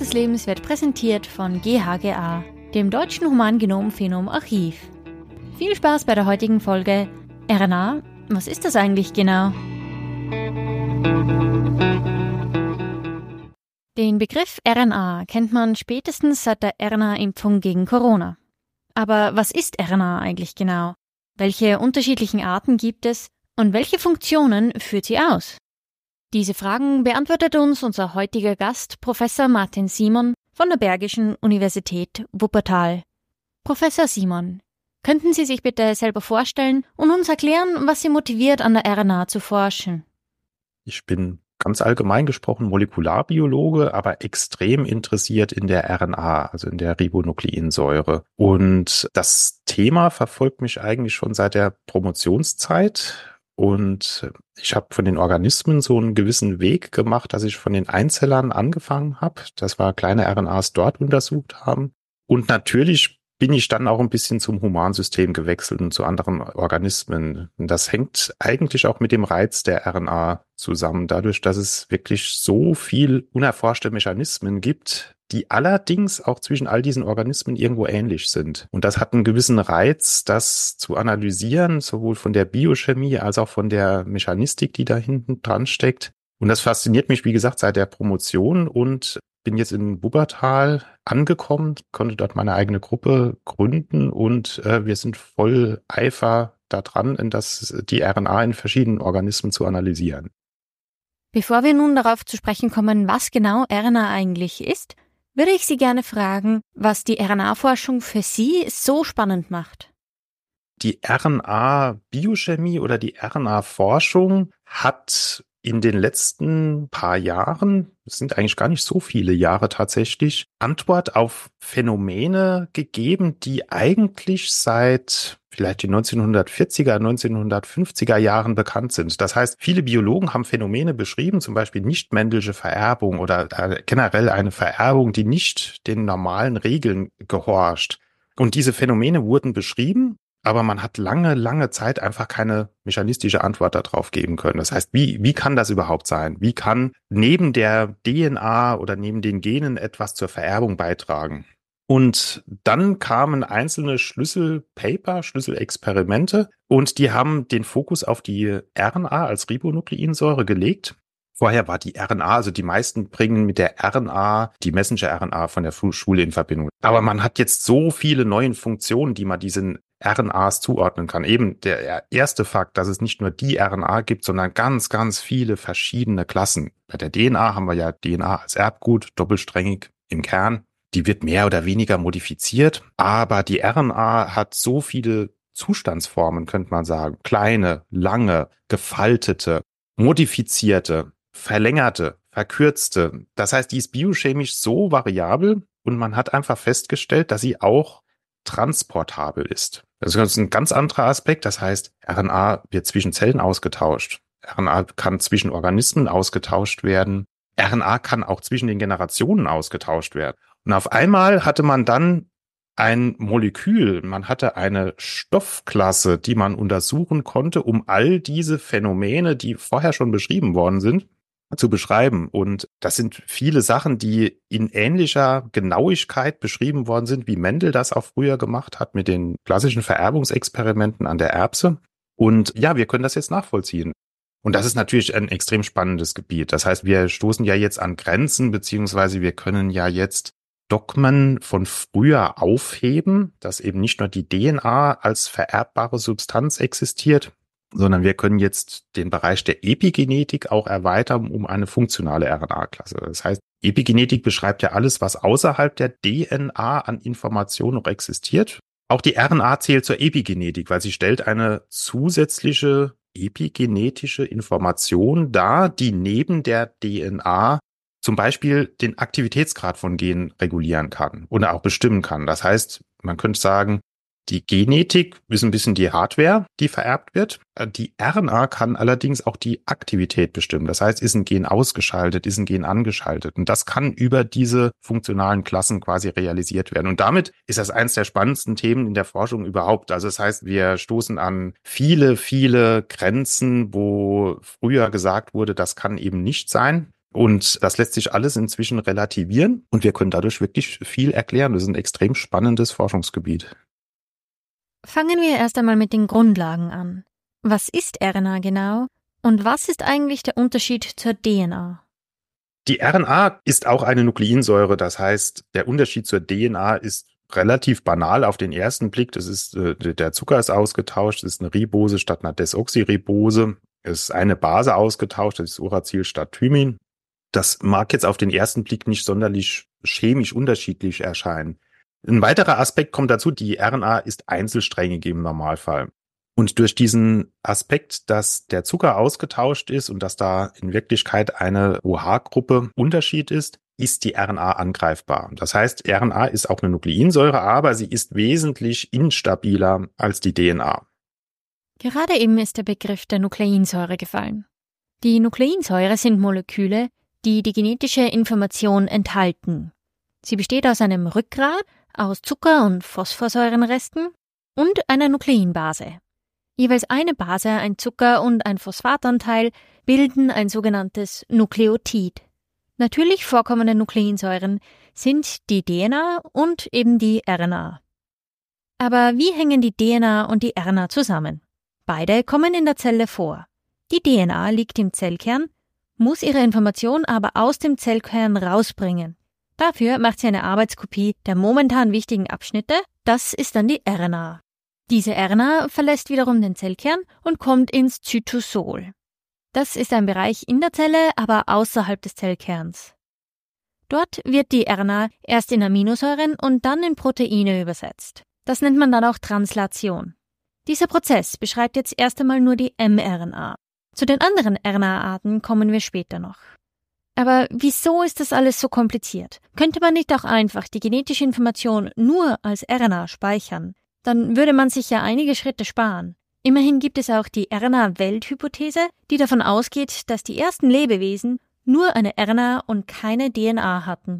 des Lebens wird präsentiert von GHGA, dem Deutschen Humangenom-Phenom-Archiv. Viel Spaß bei der heutigen Folge RNA, was ist das eigentlich genau? Den Begriff RNA kennt man spätestens seit der RNA-Impfung gegen Corona. Aber was ist RNA eigentlich genau? Welche unterschiedlichen Arten gibt es und welche Funktionen führt sie aus? Diese Fragen beantwortet uns unser heutiger Gast, Professor Martin Simon von der Bergischen Universität Wuppertal. Professor Simon, könnten Sie sich bitte selber vorstellen und uns erklären, was Sie motiviert, an der RNA zu forschen? Ich bin ganz allgemein gesprochen Molekularbiologe, aber extrem interessiert in der RNA, also in der Ribonukleinsäure. Und das Thema verfolgt mich eigentlich schon seit der Promotionszeit. Und ich habe von den Organismen so einen gewissen Weg gemacht, dass ich von den Einzellern angefangen habe. Das war kleine RNAs dort untersucht haben. Und natürlich bin ich dann auch ein bisschen zum Humansystem gewechselt und zu anderen Organismen. Und das hängt eigentlich auch mit dem Reiz der RNA zusammen, dadurch, dass es wirklich so viel unerforschte Mechanismen gibt, die allerdings auch zwischen all diesen Organismen irgendwo ähnlich sind. Und das hat einen gewissen Reiz, das zu analysieren, sowohl von der Biochemie als auch von der Mechanistik, die da hinten dran steckt. Und das fasziniert mich, wie gesagt, seit der Promotion und bin jetzt in Wuppertal angekommen, konnte dort meine eigene Gruppe gründen und wir sind voll Eifer daran, die RNA in verschiedenen Organismen zu analysieren. Bevor wir nun darauf zu sprechen kommen, was genau RNA eigentlich ist, würde ich Sie gerne fragen, was die RNA-Forschung für Sie so spannend macht. Die RNA-Biochemie oder die RNA-Forschung hat in den letzten paar Jahren, es sind eigentlich gar nicht so viele Jahre tatsächlich, Antwort auf Phänomene gegeben, die eigentlich seit vielleicht die 1940er, 1950er Jahren bekannt sind. Das heißt, viele Biologen haben Phänomene beschrieben, zum Beispiel nicht-Mendelsche Vererbung oder generell eine Vererbung, die nicht den normalen Regeln gehorcht. Und diese Phänomene wurden beschrieben, aber man hat lange Zeit einfach keine mechanistische Antwort darauf geben können. Das heißt, wie kann das überhaupt sein? Wie kann neben der DNA oder neben den Genen etwas zur Vererbung beitragen? Und dann kamen einzelne Schlüsselpaper, Schlüsselexperimente und die haben den Fokus auf die RNA als Ribonukleinsäure gelegt. Vorher war die RNA, also die meisten bringen mit der RNA die Messenger-RNA von der Schule in Verbindung. Aber man hat jetzt so viele neue Funktionen, die man diesen RNAs zuordnen kann. Eben der erste Fakt, dass es nicht nur die RNA gibt, sondern ganz viele verschiedene Klassen. Bei der DNA haben wir ja DNA als Erbgut, doppelsträngig im Kern. Die wird mehr oder weniger modifiziert, aber die RNA hat so viele Zustandsformen, könnte man sagen. Kleine, lange, gefaltete, modifizierte, verlängerte, verkürzte. Das heißt, die ist biochemisch so variabel und man hat einfach festgestellt, dass sie auch transportabel ist. Das ist ein ganz anderer Aspekt. Das heißt, RNA wird zwischen Zellen ausgetauscht. RNA kann zwischen Organismen ausgetauscht werden. RNA kann auch zwischen den Generationen ausgetauscht werden. Und auf einmal hatte man dann ein Molekül, man hatte eine Stoffklasse, die man untersuchen konnte, um all diese Phänomene, die vorher schon beschrieben worden sind, zu beschreiben. Und das sind viele Sachen, die in ähnlicher Genauigkeit beschrieben worden sind, wie Mendel das auch früher gemacht hat mit den klassischen Vererbungsexperimenten an der Erbse. Und ja, wir können das jetzt nachvollziehen. Und das ist natürlich ein extrem spannendes Gebiet. Das heißt, wir stoßen ja jetzt an Grenzen, beziehungsweise wir können ja jetzt Dogmen von früher aufheben, dass eben nicht nur die DNA als vererbbare Substanz existiert, sondern wir können jetzt den Bereich der Epigenetik auch erweitern um eine funktionale RNA-Klasse. Das heißt, Epigenetik beschreibt ja alles, was außerhalb der DNA an Information noch existiert. Auch die RNA zählt zur Epigenetik, weil sie stellt eine zusätzliche epigenetische Information dar, die neben der DNA zum Beispiel den Aktivitätsgrad von Genen regulieren kann oder auch bestimmen kann. Das heißt, man könnte sagen, die Genetik ist ein bisschen die Hardware, die vererbt wird. Die RNA kann allerdings auch die Aktivität bestimmen. Das heißt, ist ein Gen ausgeschaltet, ist ein Gen angeschaltet. Und das kann über diese funktionalen Klassen quasi realisiert werden. Und damit ist das eines der spannendsten Themen in der Forschung überhaupt. Also das heißt, wir stoßen an viele Grenzen, wo früher gesagt wurde, das kann eben nicht sein. Und das lässt sich alles inzwischen relativieren und wir können dadurch wirklich viel erklären. Das ist ein extrem spannendes Forschungsgebiet. Fangen wir erst einmal mit den Grundlagen an. Was ist RNA genau und was ist eigentlich der Unterschied zur DNA? Die RNA ist auch eine Nukleinsäure, das heißt, der Unterschied zur DNA ist relativ banal auf den ersten Blick. Das ist, der Zucker ist ausgetauscht, es ist eine Ribose statt einer Desoxyribose. Es ist eine Base ausgetauscht, das ist Uracil statt Thymin. Das mag jetzt auf den ersten Blick nicht sonderlich chemisch unterschiedlich erscheinen. Ein weiterer Aspekt kommt dazu, die RNA ist einzelsträngig im Normalfall. Und durch diesen Aspekt, dass der Zucker ausgetauscht ist und dass da in Wirklichkeit eine OH-Gruppe Unterschied ist die RNA angreifbar. Das heißt, RNA ist auch eine Nukleinsäure, aber sie ist wesentlich instabiler als die DNA. Gerade eben ist der Begriff der Nukleinsäure gefallen. Die Nukleinsäure sind Moleküle, die die genetische Information enthalten. Sie besteht aus einem Rückgrat, aus Zucker- und Phosphorsäurenresten und einer Nukleinbase. Jeweils eine Base, ein Zucker- und ein Phosphatanteil bilden ein sogenanntes Nukleotid. Natürlich vorkommende Nukleinsäuren sind die DNA und eben die RNA. Aber wie hängen die DNA und die RNA zusammen? Beide kommen in der Zelle vor. Die DNA liegt im Zellkern, muss ihre Information aber aus dem Zellkern rausbringen. Dafür macht sie eine Arbeitskopie der momentan wichtigen Abschnitte, das ist dann die RNA. Diese RNA verlässt wiederum den Zellkern und kommt ins Zytosol. Das ist ein Bereich in der Zelle, aber außerhalb des Zellkerns. Dort wird die RNA erst in Aminosäuren und dann in Proteine übersetzt. Das nennt man dann auch Translation. Dieser Prozess beschreibt jetzt erst einmal nur die mRNA. Zu den anderen RNA-Arten kommen wir später noch. Aber wieso ist das alles so kompliziert? Könnte man nicht auch einfach die genetische Information nur als RNA speichern? Dann würde man sich ja einige Schritte sparen. Immerhin gibt es auch die RNA-Welthypothese, die davon ausgeht, dass die ersten Lebewesen nur eine RNA und keine DNA hatten.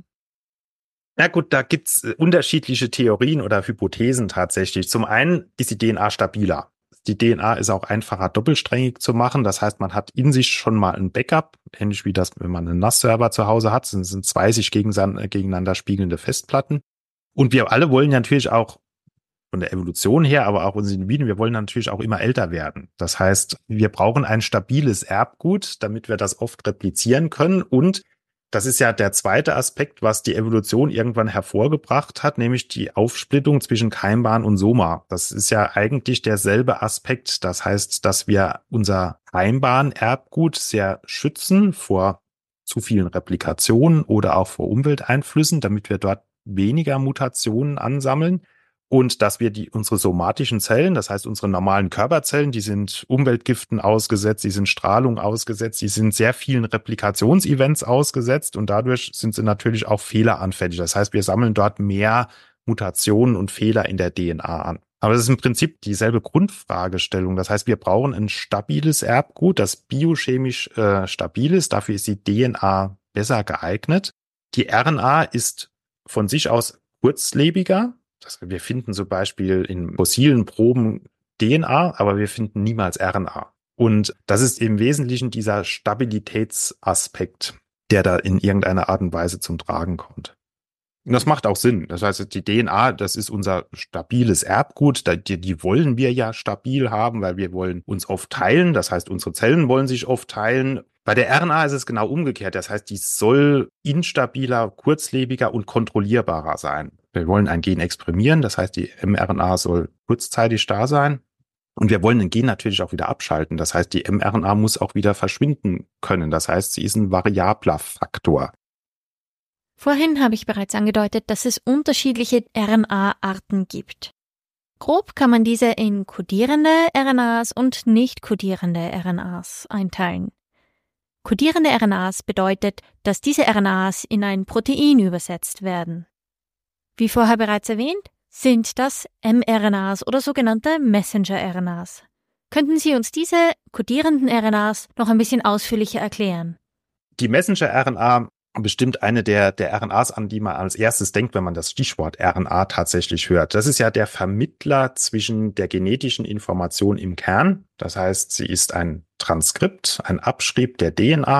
Na gut, da gibt's unterschiedliche Theorien oder Hypothesen tatsächlich. Zum einen ist die DNA stabiler. Die DNA ist auch einfacher doppelsträngig zu machen. Das heißt, man hat in sich schon mal ein Backup, ähnlich wie das, wenn man einen NAS-Server zu Hause hat. Das sind zwei sich gegeneinander spiegelnde Festplatten. Und wir alle wollen natürlich auch von der Evolution her, aber auch unsere Individuen, wir wollen natürlich auch immer älter werden. Das heißt, wir brauchen ein stabiles Erbgut, damit wir das oft replizieren können. Und das ist ja der zweite Aspekt, was die Evolution irgendwann hervorgebracht hat, nämlich die Aufsplittung zwischen Keimbahn und Soma. Das ist ja eigentlich derselbe Aspekt. Das heißt, dass wir unser Keimbahn-Erbgut sehr schützen vor zu vielen Replikationen oder auch vor Umwelteinflüssen, damit wir dort weniger Mutationen ansammeln. Und dass wir unsere somatischen Zellen, das heißt unsere normalen Körperzellen, die sind Umweltgiften ausgesetzt, die sind Strahlung ausgesetzt, die sind sehr vielen Replikationsevents ausgesetzt und dadurch sind sie natürlich auch fehleranfällig. Das heißt, wir sammeln dort mehr Mutationen und Fehler in der DNA an. Aber das ist im Prinzip dieselbe Grundfragestellung. Das heißt, wir brauchen ein stabiles Erbgut, das biochemisch stabil ist. Dafür ist die DNA besser geeignet. Die RNA ist von sich aus kurzlebiger. Wir finden zum Beispiel in fossilen Proben DNA, aber wir finden niemals RNA. Und das ist im Wesentlichen dieser Stabilitätsaspekt, der da in irgendeiner Art und Weise zum Tragen kommt. Und das macht auch Sinn. Das heißt, die DNA, das ist unser stabiles Erbgut. Die wollen wir ja stabil haben, weil wir wollen uns oft teilen. Das heißt, unsere Zellen wollen sich oft teilen. Bei der RNA ist es genau umgekehrt. Das heißt, die soll instabiler, kurzlebiger und kontrollierbarer sein. Wir wollen ein Gen exprimieren. Das heißt, die mRNA soll kurzzeitig da sein. Und wir wollen ein Gen natürlich auch wieder abschalten. Das heißt, die mRNA muss auch wieder verschwinden können. Das heißt, sie ist ein variabler Faktor. Vorhin habe ich bereits angedeutet, dass es unterschiedliche RNA-Arten gibt. Grob kann man diese in kodierende RNAs und nicht kodierende RNAs einteilen. Kodierende RNAs bedeutet, dass diese RNAs in ein Protein übersetzt werden. Wie vorher bereits erwähnt, sind das mRNAs oder sogenannte Messenger-RNAs. Könnten Sie uns diese kodierenden RNAs noch ein bisschen ausführlicher erklären? Die Messenger-RNA bestimmt eine der RNAs, an die man als erstes denkt, wenn man das Stichwort RNA tatsächlich hört. Das ist ja der Vermittler zwischen der genetischen Information im Kern. Das heißt, sie ist ein Transkript, ein Abschrieb der DNA,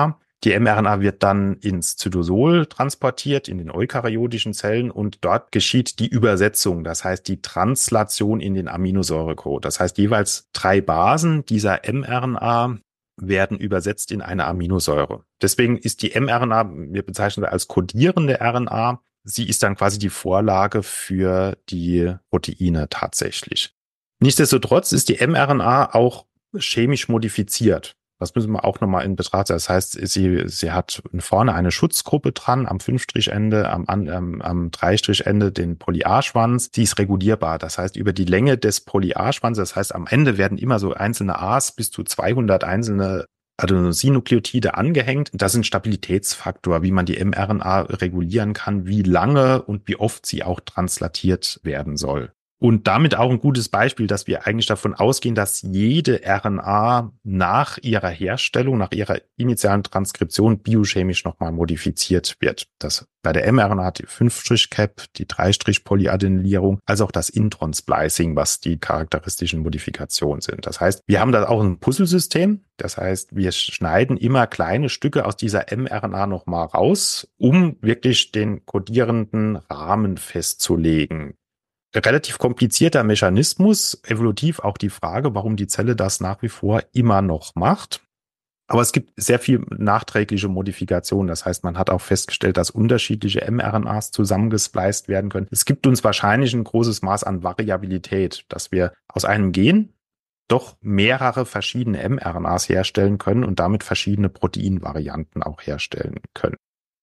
Die mRNA wird dann ins Zytosol transportiert, in den eukaryotischen Zellen, und dort geschieht die Übersetzung, das heißt die Translation in den Aminosäurecode. Das heißt, jeweils 3 Basen dieser mRNA werden übersetzt in eine Aminosäure. Deswegen ist die mRNA, wir bezeichnen sie als kodierende RNA, sie ist dann quasi die Vorlage für die Proteine tatsächlich. Nichtsdestotrotz ist die mRNA auch chemisch modifiziert. Das müssen wir auch nochmal in Betracht ziehen. Das heißt, sie hat vorne eine Schutzgruppe dran, am 5-Strich-Ende, am 3-Strich-Ende den Poly-A-Schwanz. Sie ist regulierbar. Das heißt, über die Länge des Poly-A-Schwanzes, das heißt, am Ende werden immer so einzelne A's bis zu 200 einzelne Adenosine-Nukleotide angehängt. Das ist ein Stabilitätsfaktor, wie man die mRNA regulieren kann, wie lange und wie oft sie auch translatiert werden soll. Und damit auch ein gutes Beispiel, dass wir eigentlich davon ausgehen, dass jede RNA nach ihrer Herstellung, nach ihrer initialen Transkription biochemisch nochmal modifiziert wird. Das bei der mRNA die 5-Strich-Cap, die 3-Strich-Polyadenylierung, als auch das Intron-Splicing, was die charakteristischen Modifikationen sind. Das heißt, wir haben da auch ein Puzzlesystem. Das heißt, wir schneiden immer kleine Stücke aus dieser mRNA nochmal raus, um wirklich den kodierenden Rahmen festzulegen. Relativ komplizierter Mechanismus, evolutiv auch die Frage, warum die Zelle das nach wie vor immer noch macht. Aber es gibt sehr viel nachträgliche Modifikationen. Das heißt, man hat auch festgestellt, dass unterschiedliche mRNAs zusammengespliced werden können. Es gibt uns wahrscheinlich ein großes Maß an Variabilität, dass wir aus einem Gen doch mehrere verschiedene mRNAs herstellen können und damit verschiedene Proteinvarianten auch herstellen können.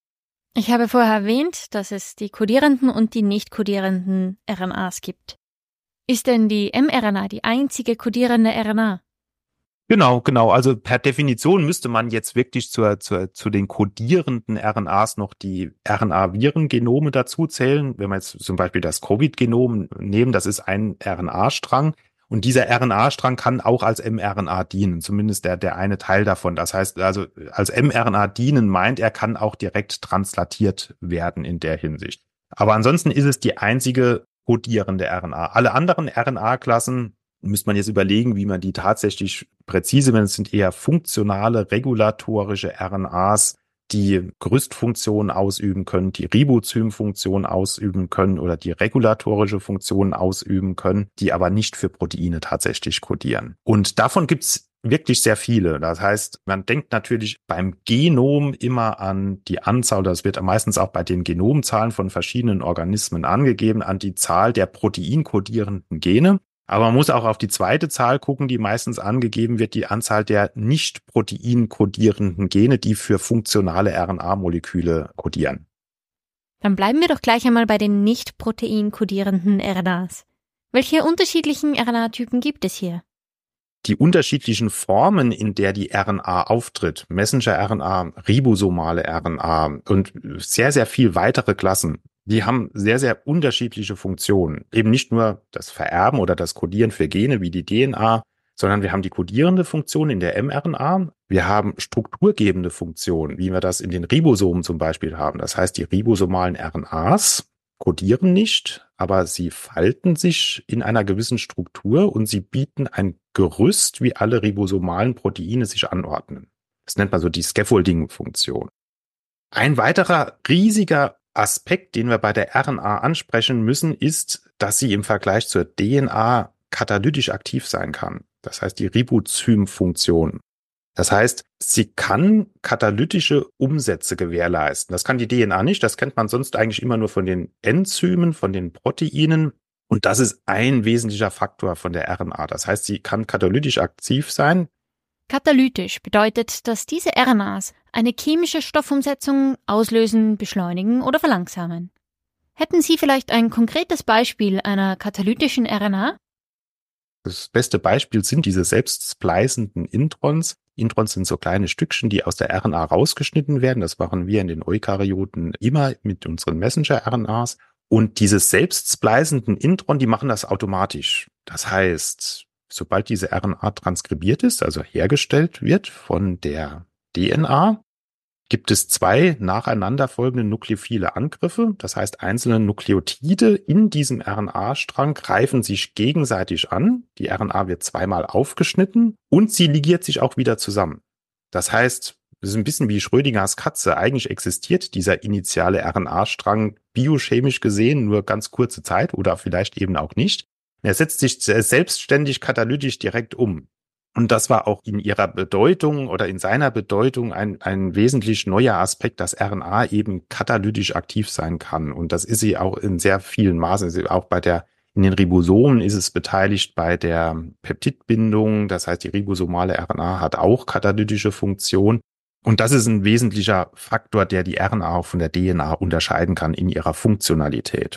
Ich habe vorher erwähnt, dass es die kodierenden und die nicht kodierenden RNAs gibt. Ist denn die mRNA die einzige kodierende RNA? Genau. Also per Definition müsste man jetzt wirklich zu den kodierenden RNAs noch die RNA-Virengenome dazu zählen. Wenn wir jetzt zum Beispiel das Covid-Genom nehmen, das ist ein RNA-Strang. Und dieser RNA-Strang kann auch als mRNA dienen, zumindest der eine Teil davon. Das heißt also, als mRNA dienen meint, er kann auch direkt translatiert werden in der Hinsicht. Aber ansonsten ist es die einzige kodierende RNA. Alle anderen RNA-Klassen müsste man jetzt überlegen, wie man die tatsächlich präzise, wenn es sind eher funktionale, regulatorische RNAs, die Gerüstfunktionen ausüben können, die Ribosomfunktion ausüben können oder die regulatorische Funktion ausüben können, die aber nicht für Proteine tatsächlich kodieren. Und davon gibt's wirklich sehr viele. Das heißt, man denkt natürlich beim Genom immer an die Anzahl, das wird meistens auch bei den Genomzahlen von verschiedenen Organismen angegeben, an die Zahl der proteinkodierenden Gene. Aber man muss auch auf die zweite Zahl gucken, die meistens angegeben wird, die Anzahl der nicht proteinkodierenden Gene, die für funktionale RNA-Moleküle kodieren. Dann bleiben wir doch gleich einmal bei den nicht proteinkodierenden RNAs. Welche unterschiedlichen RNA-Typen gibt es hier? Die unterschiedlichen Formen, in der die RNA auftritt, Messenger-RNA, ribosomale RNA und sehr, sehr viel weitere Klassen, die haben sehr, sehr unterschiedliche Funktionen. Eben nicht nur das Vererben oder das Kodieren für Gene wie die DNA, sondern wir haben die kodierende Funktion in der mRNA. Wir haben strukturgebende Funktionen, wie wir das in den Ribosomen zum Beispiel haben. Das heißt, die ribosomalen RNAs kodieren nicht, aber sie falten sich in einer gewissen Struktur und sie bieten ein Gerüst, wie alle ribosomalen Proteine sich anordnen. Das nennt man so die Scaffolding-Funktion. Ein weiterer riesiger Aspekt, den wir bei der RNA ansprechen müssen, ist, dass sie im Vergleich zur DNA katalytisch aktiv sein kann. Das heißt, die Ribosym-Funktion. Das heißt, sie kann katalytische Umsätze gewährleisten. Das kann die DNA nicht. Das kennt man sonst eigentlich immer nur von den Enzymen, von den Proteinen. Und das ist ein wesentlicher Faktor von der RNA. Das heißt, sie kann katalytisch aktiv sein. Katalytisch bedeutet, dass diese RNAs eine chemische Stoffumsetzung auslösen, beschleunigen oder verlangsamen. Hätten Sie vielleicht ein konkretes Beispiel einer katalytischen RNA? Das beste Beispiel sind diese selbst splicenden Introns. Introns sind so kleine Stückchen, die aus der RNA rausgeschnitten werden. Das machen wir in den Eukaryoten immer mit unseren Messenger-RNAs. Und diese selbst splicenden Intron, die machen das automatisch. Das heißt, sobald diese RNA transkribiert ist, also hergestellt wird von der DNA, gibt es 2 nacheinander folgende nukleophile Angriffe. Das heißt, einzelne Nukleotide in diesem RNA-Strang greifen sich gegenseitig an. Die RNA wird zweimal aufgeschnitten und sie ligiert sich auch wieder zusammen. Das heißt, Das ist ein bisschen wie Schrödingers Katze. Eigentlich existiert dieser initiale RNA-Strang biochemisch gesehen nur ganz kurze Zeit oder vielleicht eben auch nicht. Er setzt sich selbstständig katalytisch direkt um. Und das war auch in ihrer Bedeutung oder in seiner Bedeutung ein wesentlich neuer Aspekt, dass RNA eben katalytisch aktiv sein kann. Und das ist sie auch in sehr vielen Maßen. Also auch in den Ribosomen ist es beteiligt bei der Peptidbindung. Das heißt, die ribosomale RNA hat auch katalytische Funktion. Und das ist ein wesentlicher Faktor, der die RNA auch von der DNA unterscheiden kann in ihrer Funktionalität.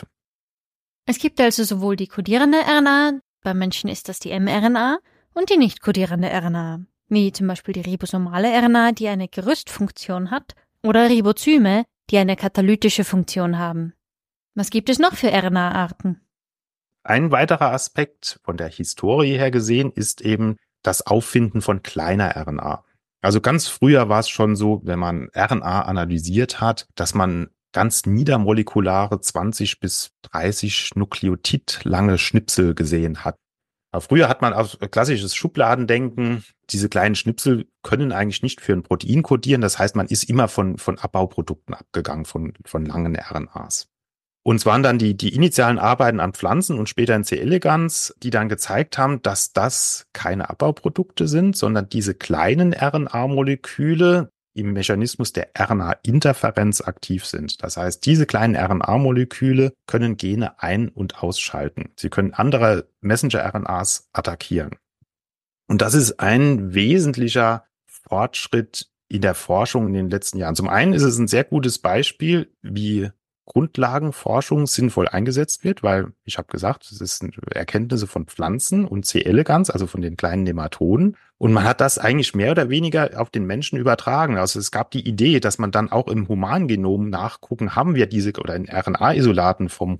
Es gibt also sowohl die kodierende RNA, beim Menschen ist das die mRNA, und die nicht kodierende RNA, wie zum Beispiel die ribosomale RNA, die eine Gerüstfunktion hat, oder Ribozyme, die eine katalytische Funktion haben. Was gibt es noch für RNA-Arten? Ein weiterer Aspekt von der Historie her gesehen ist eben das Auffinden von kleiner RNA. Also ganz früher war es schon so, wenn man RNA analysiert hat, dass man ganz niedermolekulare 20 bis 30 Nukleotid lange Schnipsel gesehen hat. Aber früher hat man auf klassisches Schubladendenken, diese kleinen Schnipsel können eigentlich nicht für ein Protein kodieren. Das heißt, man ist immer von Abbauprodukten abgegangen, von langen RNAs. Und es waren dann die initialen Arbeiten an Pflanzen und später in C. elegans, die dann gezeigt haben, dass das keine Abbauprodukte sind, sondern diese kleinen RNA-Moleküle im Mechanismus der RNA-Interferenz aktiv sind. Das heißt, diese kleinen RNA-Moleküle können Gene ein- und ausschalten. Sie können andere Messenger-RNAs attackieren. Und das ist ein wesentlicher Fortschritt in der Forschung in den letzten Jahren. Zum einen ist es ein sehr gutes Beispiel, wie Grundlagenforschung sinnvoll eingesetzt wird, weil ich habe gesagt, es sind Erkenntnisse von Pflanzen und C. elegans, also von den kleinen Nematoden. Und man hat das eigentlich mehr oder weniger auf den Menschen übertragen. Also es gab die Idee, dass man dann auch im Humangenom nachgucken, haben wir diese oder in RNA-Isolaten von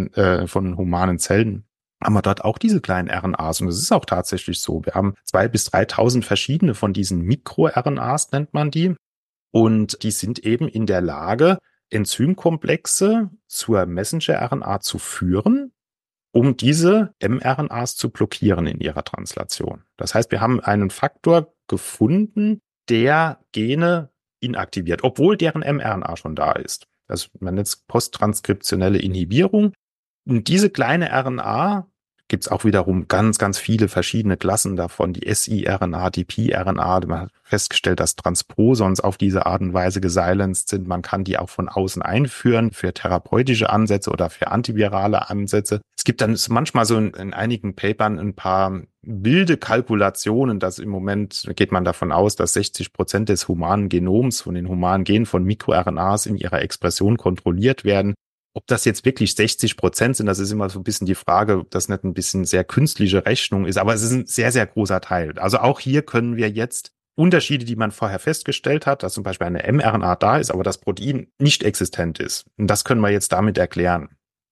humanen Zellen. Haben wir dort auch diese kleinen RNAs. Und es ist auch tatsächlich so. Wir haben 2.000 bis 3.000 verschiedene von diesen MikroRNAs, nennt man die. Und die sind eben in der Lage, Enzymkomplexe zur Messenger-RNA zu führen, um diese mRNAs zu blockieren in ihrer Translation. Das heißt, wir haben einen Faktor gefunden, der Gene inaktiviert, obwohl deren mRNA schon da ist. Man nennt es posttranskriptionelle Inhibierung. Und diese kleine RNA gibt es auch wiederum ganz, ganz viele verschiedene Klassen davon. Die siRNA, die pRNA. Man hat festgestellt, dass Transposons auf diese Art und Weise gesilenced sind. Man kann die auch von außen einführen für therapeutische Ansätze oder für antivirale Ansätze. Es gibt dann manchmal so in einigen Papern ein paar wilde Kalkulationen, dass im Moment geht man davon aus, dass 60% des humanen Genoms von den humanen Genen von MikroRNAs in ihrer Expression kontrolliert werden. Ob das jetzt wirklich 60% sind, das ist immer so ein bisschen die Frage, ob das nicht ein bisschen sehr künstliche Rechnung ist, aber es ist ein sehr, sehr großer Teil. Also auch hier können wir jetzt Unterschiede, die man vorher festgestellt hat, dass zum Beispiel eine mRNA da ist, aber das Protein nicht existent ist. Und das können wir jetzt damit erklären.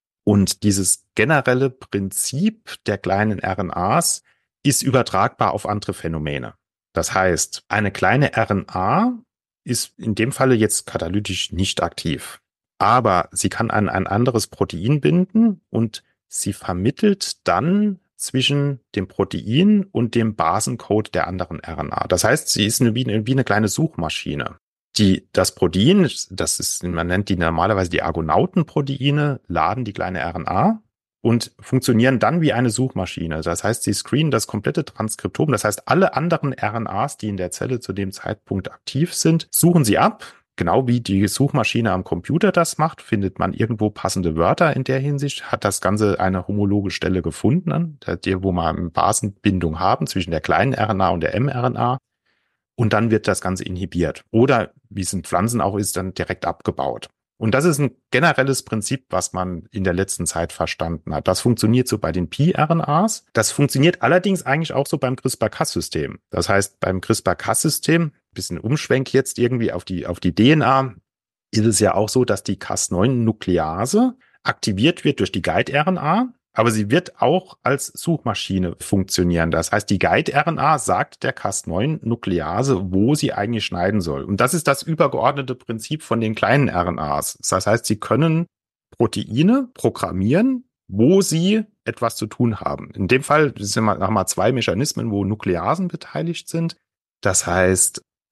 Und dieses generelle Prinzip der kleinen RNAs ist übertragbar auf andere Phänomene. Das heißt, eine kleine RNA ist in dem Falle jetzt katalytisch nicht aktiv. Aber sie kann an ein anderes Protein binden und sie vermittelt dann zwischen dem Protein und dem Basencode der anderen RNA. Das heißt, sie ist wie eine kleine Suchmaschine. Das Protein, man nennt die normalerweise die Argonautenproteine, laden die kleine RNA und funktionieren dann wie eine Suchmaschine. Das heißt, sie screenen das komplette Transkriptom. Das heißt, alle anderen RNAs, die in der Zelle zu dem Zeitpunkt aktiv sind, suchen sie ab. Genau wie die Suchmaschine am Computer das macht, findet man irgendwo passende Wörter in der Hinsicht, hat das Ganze eine homologe Stelle gefunden, wo wir eine Basenbindung haben zwischen der kleinen RNA und der mRNA. Und dann wird das Ganze inhibiert. Oder, wie es in Pflanzen auch ist, dann direkt abgebaut. Und das ist ein generelles Prinzip, was man in der letzten Zeit verstanden hat. Das funktioniert so bei den pRNAs. Das funktioniert allerdings eigentlich auch so beim CRISPR-Cas-System. Das heißt, beim CRISPR-Cas-System, bisschen Umschwenk jetzt irgendwie auf die DNA, ist es ja auch so, dass die Cas9-Nuklease aktiviert wird durch die Guide-RNA. Aber sie wird auch als Suchmaschine funktionieren. Das heißt, die Guide-RNA sagt der Cas9-Nuklease, wo sie eigentlich schneiden soll. Und das ist das übergeordnete Prinzip von den kleinen RNAs. Das heißt, sie können Proteine programmieren, wo sie etwas zu tun haben. In dem Fall haben wir zwei Mechanismen, wo Nukleasen beteiligt sind. Das heißt,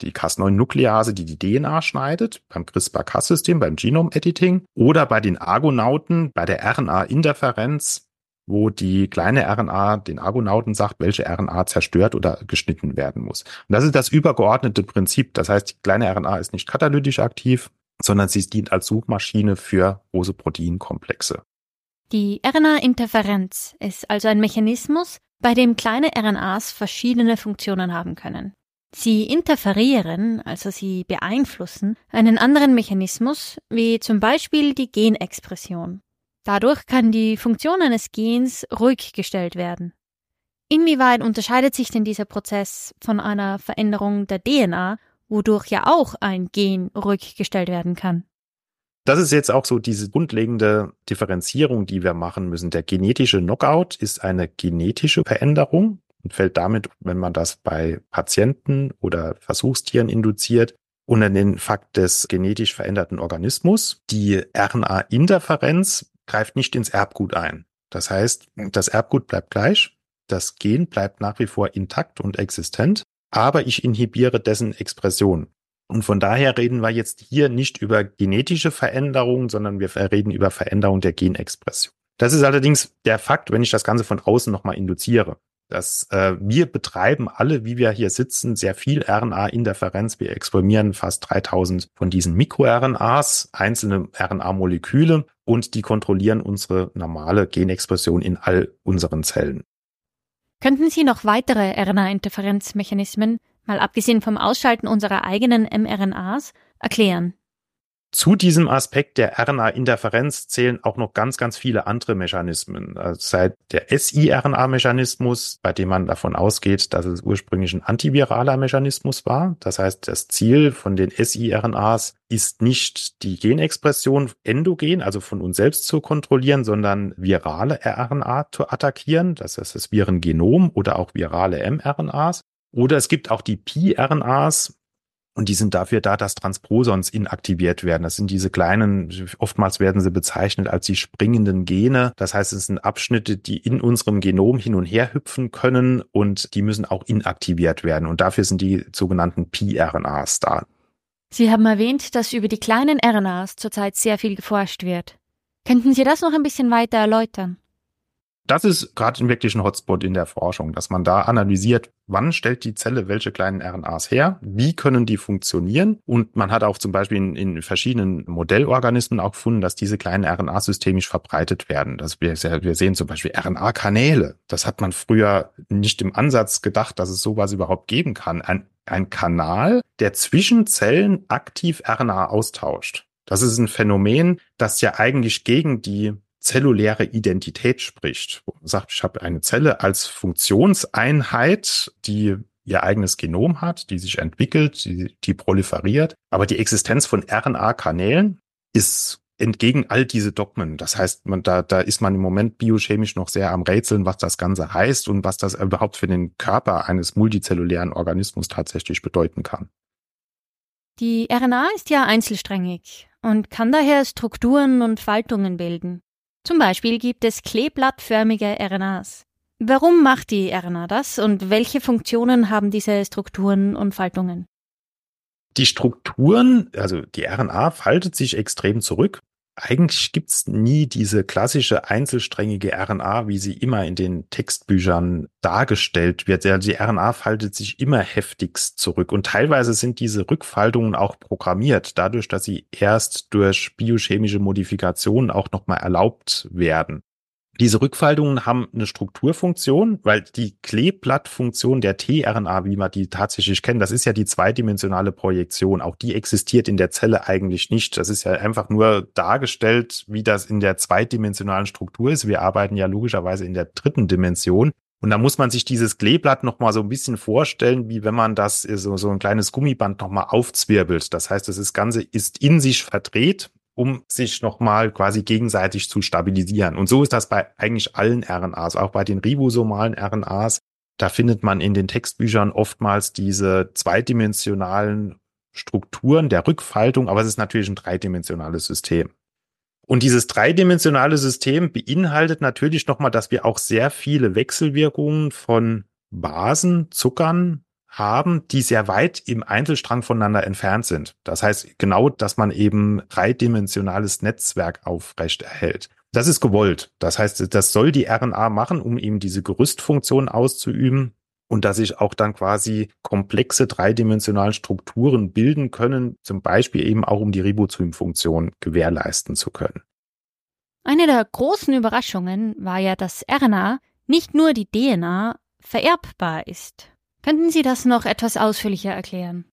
die Cas9-Nuklease, die die DNA schneidet, beim CRISPR-Cas-System, beim Genome-Editing, oder bei den Argonauten, bei der RNA-Interferenz, wo die kleine RNA den Argonauten sagt, welche RNA zerstört oder geschnitten werden muss. Und das ist das übergeordnete Prinzip. Das heißt, die kleine RNA ist nicht katalytisch aktiv, sondern sie dient als Suchmaschine für große Proteinkomplexe. Die RNA-Interferenz ist also ein Mechanismus, bei dem kleine RNAs verschiedene Funktionen haben können. Sie interferieren, also sie beeinflussen, einen anderen Mechanismus, wie zum Beispiel die Genexpression. Dadurch kann die Funktion eines Gens ruhig gestellt werden. Inwieweit unterscheidet sich denn dieser Prozess von einer Veränderung der DNA, wodurch ja auch ein Gen ruhig gestellt werden kann? Das ist jetzt auch so diese grundlegende Differenzierung, die wir machen müssen. Der genetische Knockout ist eine genetische Veränderung und fällt damit, wenn man das bei Patienten oder Versuchstieren induziert, unter den Fakt des genetisch veränderten Organismus. Die RNA-Interferenz greift nicht ins Erbgut ein. Das heißt, das Erbgut bleibt gleich, das Gen bleibt nach wie vor intakt und existent, aber ich inhibiere dessen Expression. Und von daher reden wir jetzt hier nicht über genetische Veränderungen, sondern wir reden über Veränderung der Genexpression. Das ist allerdings der Fakt, wenn ich das Ganze von außen nochmal induziere. Dass wir betreiben alle, wie wir hier sitzen, sehr viel RNA-Interferenz. Wir exprimieren fast 3000 von diesen MikroRNAs, einzelne RNA-Moleküle, und die kontrollieren unsere normale Genexpression in all unseren Zellen. Könnten Sie noch weitere RNA-Interferenzmechanismen, mal abgesehen vom Ausschalten unserer eigenen mRNAs, erklären? Zu diesem Aspekt der RNA-Interferenz zählen auch noch ganz, ganz viele andere Mechanismen. Seit der siRNA-Mechanismus, bei dem man davon ausgeht, dass es ursprünglich ein antiviraler Mechanismus war. Das heißt, das Ziel von den siRNAs ist nicht die Genexpression endogen, also von uns selbst zu kontrollieren, sondern virale RNA zu attackieren. Das heißt, das Virengenom oder auch virale mRNAs. Oder es gibt auch die piRNAs. Und die sind dafür da, dass Transposons inaktiviert werden. Das sind diese kleinen, oftmals werden sie bezeichnet als die springenden Gene. Das heißt, es sind Abschnitte, die in unserem Genom hin und her hüpfen können und die müssen auch inaktiviert werden. Und dafür sind die sogenannten piRNAs da. Sie haben erwähnt, dass über die kleinen RNAs zurzeit sehr viel geforscht wird. Könnten Sie das noch ein bisschen weiter erläutern? Das ist gerade wirklich ein Hotspot in der Forschung, dass man da analysiert, wann stellt die Zelle welche kleinen RNAs her, wie können die funktionieren. Und man hat auch zum Beispiel in verschiedenen Modellorganismen auch gefunden, dass diese kleinen RNAs systemisch verbreitet werden. Wir sehen zum Beispiel RNA-Kanäle. Das hat man früher nicht im Ansatz gedacht, dass es sowas überhaupt geben kann. Ein Kanal, der zwischen Zellen aktiv RNA austauscht. Das ist ein Phänomen, das ja eigentlich gegen die zelluläre Identität spricht. Man sagt, ich habe eine Zelle als Funktionseinheit, die ihr eigenes Genom hat, die sich entwickelt, die proliferiert. Aber die Existenz von RNA-Kanälen ist entgegen all diese Dogmen. Das heißt, da ist man im Moment biochemisch noch sehr am Rätseln, was das Ganze heißt und was das überhaupt für den Körper eines multizellulären Organismus tatsächlich bedeuten kann. Die RNA ist ja einzelsträngig und kann daher Strukturen und Faltungen bilden. Zum Beispiel gibt es kleeblattförmige RNAs. Warum macht die RNA das und welche Funktionen haben diese Strukturen und Faltungen? Die Strukturen, also die RNA faltet sich extrem zurück. Eigentlich gibt's nie diese klassische einzelsträngige RNA, wie sie immer in den Textbüchern dargestellt wird. Ja, die RNA faltet sich immer heftigst zurück und teilweise sind diese Rückfaltungen auch programmiert, dadurch, dass sie erst durch biochemische Modifikationen auch nochmal erlaubt werden. Diese Rückfaltungen haben eine Strukturfunktion, weil die Kleeblattfunktion der tRNA, wie wir die tatsächlich kennen, das ist ja die zweidimensionale Projektion. Auch die existiert in der Zelle eigentlich nicht. Das ist ja einfach nur dargestellt, wie das in der zweidimensionalen Struktur ist. Wir arbeiten ja logischerweise in der dritten Dimension. Und da muss man sich dieses Kleeblatt nochmal so ein bisschen vorstellen, wie wenn man das so ein kleines Gummiband nochmal aufzwirbelt. Das heißt, das Ganze ist in sich verdreht, um sich nochmal quasi gegenseitig zu stabilisieren. Und so ist das bei eigentlich allen RNAs, auch bei den ribosomalen RNAs. Da findet man in den Textbüchern oftmals diese zweidimensionalen Strukturen der Rückfaltung, aber es ist natürlich ein dreidimensionales System. Und dieses dreidimensionale System beinhaltet natürlich nochmal, dass wir auch sehr viele Wechselwirkungen von Basen, Zuckern haben, die sehr weit im Einzelstrang voneinander entfernt sind. Das heißt genau, dass man eben dreidimensionales Netzwerk aufrechterhält. Das ist gewollt. Das heißt, das soll die RNA machen, um eben diese Gerüstfunktion auszuüben und dass sich auch dann quasi komplexe dreidimensionale Strukturen bilden können, zum Beispiel eben auch um die Ribosomfunktion gewährleisten zu können. Eine der großen Überraschungen war ja, dass RNA, nicht nur die DNA, vererbbar ist. Könnten Sie das noch etwas ausführlicher erklären?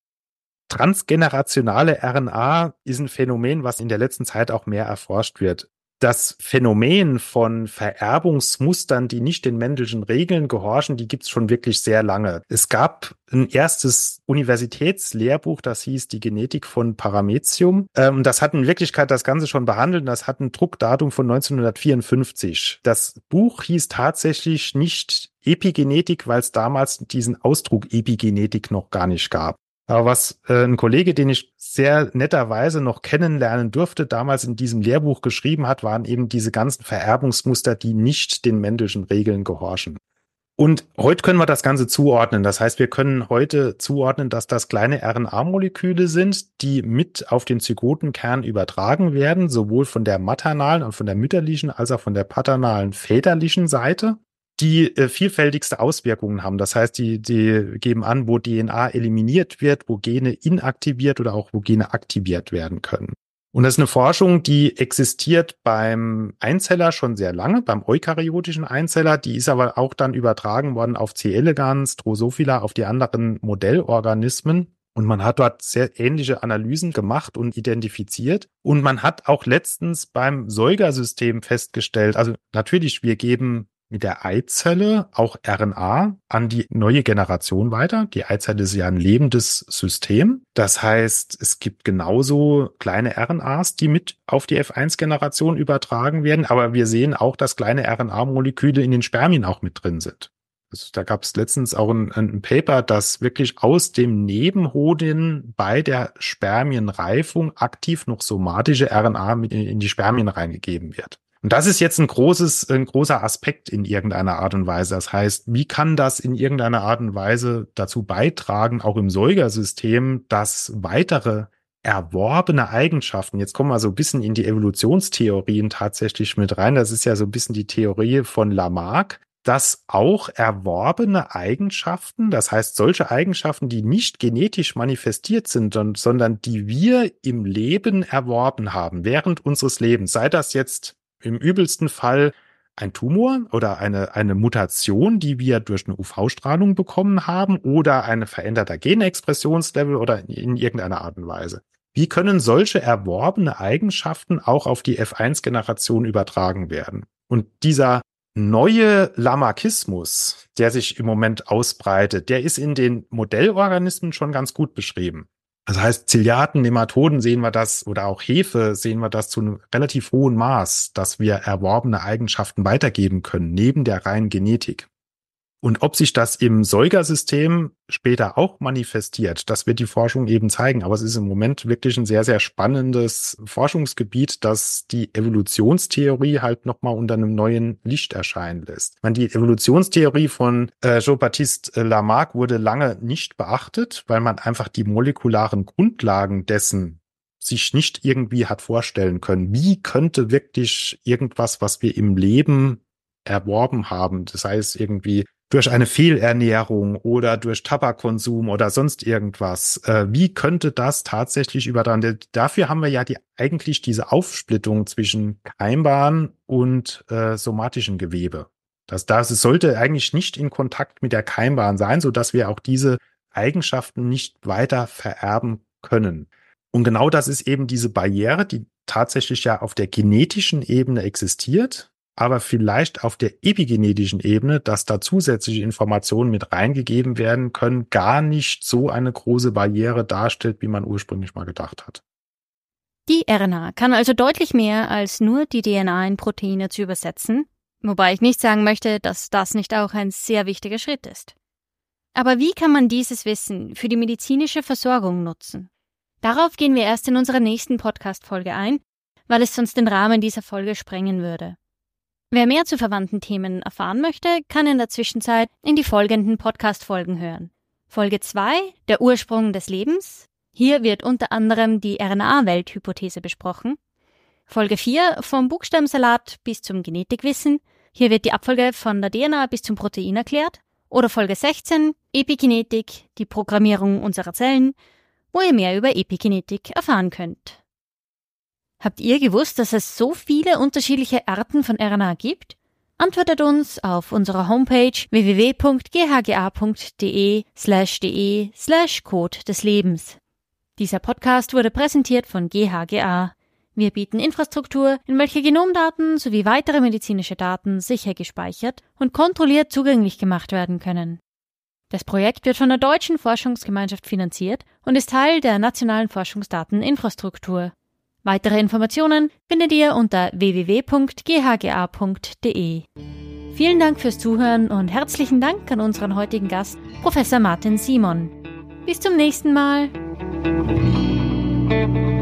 Transgenerationale RNA ist ein Phänomen, was in der letzten Zeit auch mehr erforscht wird. Das Phänomen von Vererbungsmustern, die nicht den menschlichen Regeln gehorchen, die gibt's schon wirklich sehr lange. Es gab ein erstes Universitätslehrbuch, das hieß Die Genetik von Paramecium. Das hat in Wirklichkeit das Ganze schon behandelt. Das hat ein Druckdatum von 1954. Das Buch hieß tatsächlich nicht Epigenetik, weil es damals diesen Ausdruck Epigenetik noch gar nicht gab. Aber was ein Kollege, den ich sehr netterweise noch kennenlernen durfte, damals in diesem Lehrbuch geschrieben hat, waren eben diese ganzen Vererbungsmuster, die nicht den menschlichen Regeln gehorchen. Und heute können wir das Ganze zuordnen. Das heißt, wir können heute zuordnen, dass das kleine RNA-Moleküle sind, die mit auf den Zygotenkern übertragen werden, sowohl von der maternalen und von der mütterlichen als auch von der paternalen väterlichen Seite, die vielfältigste Auswirkungen haben. Das heißt, die geben an, wo DNA eliminiert wird, wo Gene inaktiviert oder auch wo Gene aktiviert werden können. Und das ist eine Forschung, die existiert beim Einzeller schon sehr lange, beim eukaryotischen Einzeller. Die ist aber auch dann übertragen worden auf C. elegans, Drosophila, auf die anderen Modellorganismen. Und man hat dort sehr ähnliche Analysen gemacht und identifiziert. Und man hat auch letztens beim Säugersystem festgestellt, also natürlich, wir geben mit der Eizelle auch RNA an die neue Generation weiter. Die Eizelle ist ja ein lebendes System. Das heißt, es gibt genauso kleine RNAs, die mit auf die F1-Generation übertragen werden. Aber wir sehen auch, dass kleine RNA-Moleküle in den Spermien auch mit drin sind. Also da gab es letztens auch ein Paper, dass wirklich aus dem Nebenhoden bei der Spermienreifung aktiv noch somatische RNA mit in die Spermien reingegeben wird. Und das ist jetzt ein großer Aspekt in irgendeiner Art und Weise. Das heißt, wie kann das in irgendeiner Art und Weise dazu beitragen, auch im Säugersystem, dass weitere erworbene Eigenschaften, jetzt kommen wir so ein bisschen in die Evolutionstheorien tatsächlich mit rein, das ist ja so ein bisschen die Theorie von Lamarck, dass auch erworbene Eigenschaften, das heißt solche Eigenschaften, die nicht genetisch manifestiert sind, sondern die wir im Leben erworben haben, während unseres Lebens, sei das jetzt im übelsten Fall ein Tumor oder eine Mutation, die wir durch eine UV-Strahlung bekommen haben oder ein veränderter Genexpressionslevel oder in irgendeiner Art und Weise. Wie können solche erworbene Eigenschaften auch auf die F1-Generation übertragen werden? Und dieser neue Lamarckismus, der sich im Moment ausbreitet, der ist in den Modellorganismen schon ganz gut beschrieben. Das heißt, Ziliaten, Nematoden sehen wir das oder auch Hefe sehen wir das zu einem relativ hohen Maß, dass wir erworbene Eigenschaften weitergeben können, neben der reinen Genetik. Und ob sich das im Säugersystem später auch manifestiert, das wird die Forschung eben zeigen. Aber es ist im Moment wirklich ein sehr, sehr spannendes Forschungsgebiet, das die Evolutionstheorie halt nochmal unter einem neuen Licht erscheinen lässt. Die Evolutionstheorie von Jean-Baptiste Lamarck wurde lange nicht beachtet, weil man einfach die molekularen Grundlagen dessen sich nicht irgendwie hat vorstellen können. Wie könnte wirklich irgendwas, was wir im Leben erworben haben, das heißt irgendwie durch eine Fehlernährung oder durch Tabakkonsum oder sonst irgendwas. Wie könnte das tatsächlich übertragen? Dafür haben wir ja eigentlich diese Aufsplittung zwischen keimbaren und somatischem Gewebe. Das sollte eigentlich nicht in Kontakt mit der keimbaren sein, sodass wir auch diese Eigenschaften nicht weiter vererben können. Und genau das ist eben diese Barriere, die tatsächlich ja auf der genetischen Ebene existiert, aber vielleicht auf der epigenetischen Ebene, dass da zusätzliche Informationen mit reingegeben werden können, gar nicht so eine große Barriere darstellt, wie man ursprünglich mal gedacht hat. Die RNA kann also deutlich mehr als nur die DNA in Proteine zu übersetzen, wobei ich nicht sagen möchte, dass das nicht auch ein sehr wichtiger Schritt ist. Aber wie kann man dieses Wissen für die medizinische Versorgung nutzen? Darauf gehen wir erst in unserer nächsten Podcast-Folge ein, weil es sonst den Rahmen dieser Folge sprengen würde. Wer mehr zu verwandten Themen erfahren möchte, kann in der Zwischenzeit in die folgenden Podcast-Folgen hören. Folge 2, der Ursprung des Lebens. Hier wird unter anderem die RNA-Welthypothese besprochen. Folge 4, vom Buchstabensalat bis zum Genetikwissen. Hier wird die Abfolge von der DNA bis zum Protein erklärt. Oder Folge 16, Epigenetik, die Programmierung unserer Zellen, wo ihr mehr über Epigenetik erfahren könnt. Habt ihr gewusst, dass es so viele unterschiedliche Arten von RNA gibt? Antwortet uns auf unserer Homepage www.ghga.de/de/Code des Lebens. Dieser Podcast wurde präsentiert von GHGA. Wir bieten Infrastruktur, in welcher Genomdaten sowie weitere medizinische Daten sicher gespeichert und kontrolliert zugänglich gemacht werden können. Das Projekt wird von der Deutschen Forschungsgemeinschaft finanziert und ist Teil der nationalen Forschungsdateninfrastruktur. Weitere Informationen findet ihr unter www.ghga.de. Vielen Dank fürs Zuhören und herzlichen Dank an unseren heutigen Gast, Professor Martin Simon. Bis zum nächsten Mal.